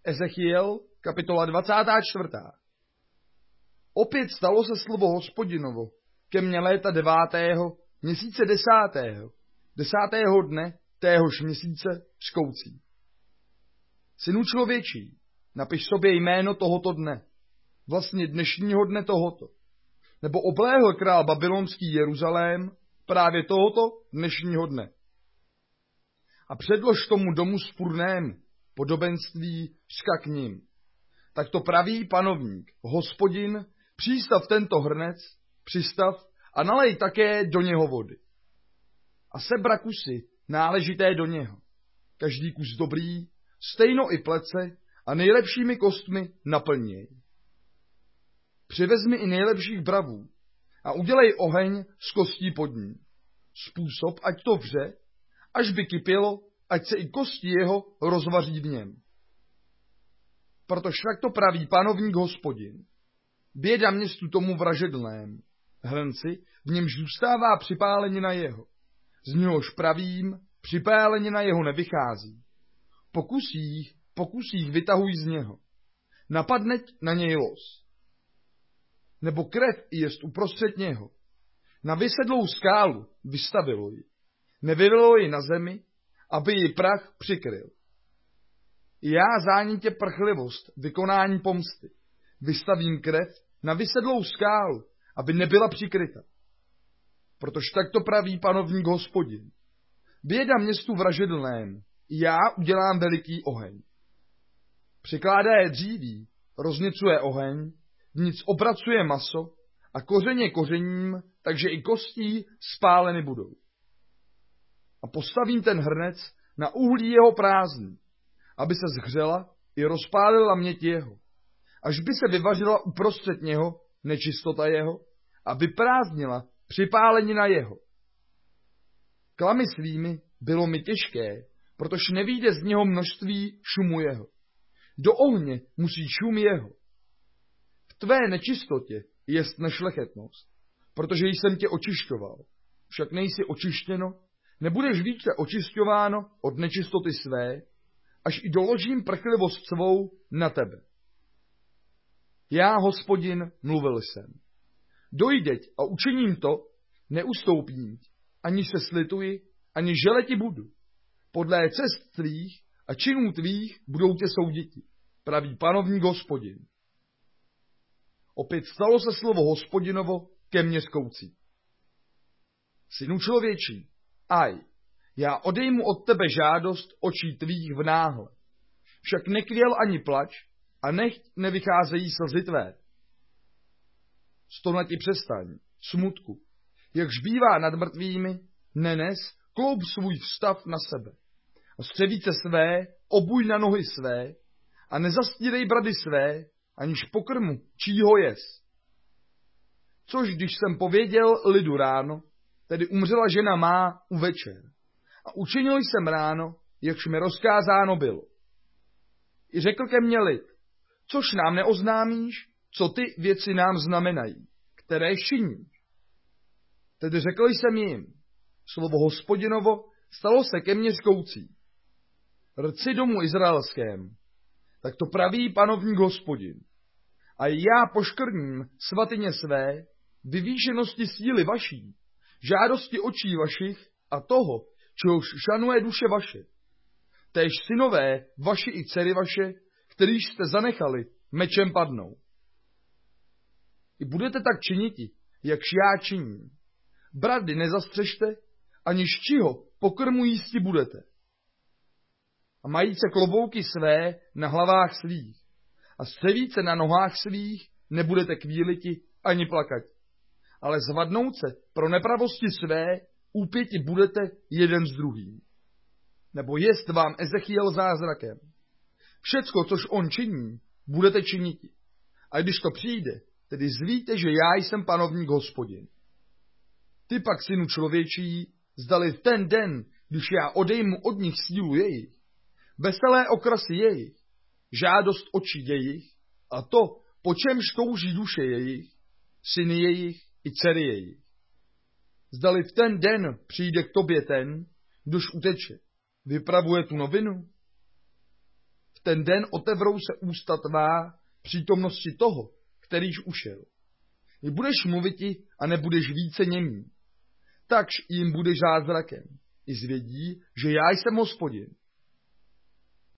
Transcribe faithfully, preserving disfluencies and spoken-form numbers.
Ezechiel, kapitola dvacátá čtvrtá. Opět stalo se slovo Hospodinovo ke mně léta devátého, měsíce desátého, desátého dne téhož měsíce škoucí. Synu člověčí, napiš sobě jméno tohoto dne, vlastně dnešního dne tohoto, nebo obléhl král babylonský Jeruzalém právě tohoto dnešního dne. A předlož tomu domu spurnému podobenství řka k ním. Tak to praví panovník, Hospodin, přístav tento hrnec, přistav a nalej také do něho vody. A sebra kusy náležité do něho, každý kus dobrý, stejno i plece a nejlepšími kostmi naplněj. Přivezmi i nejlepších bravů a udělej oheň z kostí pod ní. Způsob, ať to vře, až by kypělo, ať se i kosti jeho rozvaří v něm. Protože tak to praví panovník Hospodin. Běda městu tomu vražednému, hrnci, v němž zůstává připálenina jeho. Z něhož pravím, připálenina jeho nevychází. Pokusích, pokusích vytahuj z něho. Napadneť na něj los. Nebo krev jest uprostřed něho. Na vysedlou skálu vystavilo ji. Nevylilo ji na zemi, aby ji prach přikryl. I já zánětě prchlivost, vykonání pomsty. Vystavím krev na vysedlou skálu, aby nebyla přikryta. Protože tak to praví panovník Hospodin. Běda městu vražednému, já udělám veliký oheň. Přikládá je dříví, rozněcuje oheň, nic opracuje maso a kořeně kořením, takže i kostí spáleny budou. A postavím ten hrnec na uhlí jeho prázdný, aby se zhřela i rozpálila měď jeho, až by se vyvařila uprostřed něho nečistota jeho a vyprázdnila připálenina jeho. Klamy svými bylo mi těžké, protože nevyjde z něho množství šumu jeho. Do ohně musí šum jeho. V tvé nečistotě jest nešlechetnost, protože jsem tě očišťoval. Však nejsi očištěno, nebudeš více očišťováno od nečistoty své, až i doložím prchlivost svou na tebe. Já, Hospodin, mluvil jsem. Dojdeť a učiním to, neustoupím, ani se slituji, ani žele ti budu. Podle cest tvých a činů tvých budou tě souditi, praví panovník Hospodin. Opět stalo se slovo Hospodinovo ke mně zkoucí. Synu člověčí, aj, já odejmu od tebe žádost očí tvých v náhle. Však nekvěl ani plač a nechť nevycházejí slzy tvé. Stona ti přestaň, smutku, jakž bývá nad mrtvými, nenes kloup svůj vstav na sebe. A střevíce své obuj na nohy své a nezastírej brady své, aniž pokrmu, čího jes. Což když jsem pověděl lidu ráno, tedy umřela žena má u večer. A učinil jsem ráno, jakž mi rozkázáno bylo. I řekl ke mně lid, což nám neoznámíš, co ty věci nám znamenají, které činíš. Tedy řekl jsem jim, slovo Hospodinovo stalo se ke mně zkoucí. Rci domu izraelskému, tak to praví panovník Hospodin. A já poškrním svatyně své, vyvýšenosti síly vaší, žádosti očí vašich a toho, čehož šanuje duše vaše. Též synové vaši i dcery vaše, kterýž jste zanechali, mečem padnou. I budete tak činiti, jakž já činím. Brady nezastřežte, aniž čiho pokrmu jísti budete. A majíce klobouky své na hlavách svých a střevíce na nohách svých nebudete kvíliti ani plakat, ale zvadnouce pro nepravosti své úpěti budete jeden s druhým. Nebo jest vám Ezechiel zázrakem. Všecko, což on činí, budete činiti. A když to přijde, tedy zvíte, že já jsem panovník Hospodin. Ty pak, synu člověčí, zdali v ten den, když já odejmu od nich sílu jejich, veselé okrasy jejich, žádost očí jejich a to, po čemž touží duše jejich, syny jejich i dcery jejich. Zdali v ten den přijde k tobě ten, kdož uteče, vypravuje tu novinu? V ten den otevřou se ústa tvá přítomnosti toho, kterýž ušel. I budeš mluviti a nebudeš více němý. Takž jim budeš zázrakem. I zvědí, že já jsem Hospodin.